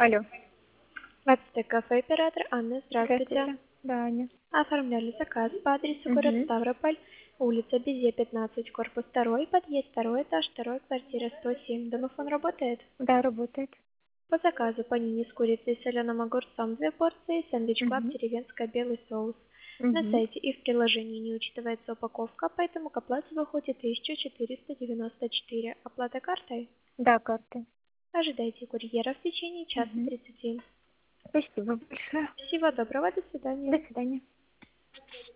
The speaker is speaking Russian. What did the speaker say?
Алло. АЦТ кафе оператор Анна, здравствуйте. Здравствуйте. Да, Аня. Оформляли заказ по адресу город Ставрополь, улица Безе, 15, корпус 2, подъезд 2, этаж 2, квартира 107. Домофон работает? Да, работает. По заказу панини с курицей и соленым огурцом 2 порции, сэндвич клаб Мгм. деревенская белый соус. На Мгм. сайте и в приложении не учитывается упаковка, поэтому к оплате выходит 1494. Оплата картой? Да, карты. Ожидайте курьера в течение часа Мгм. 30. Спасибо большое. Всего доброго, до свидания. До свидания.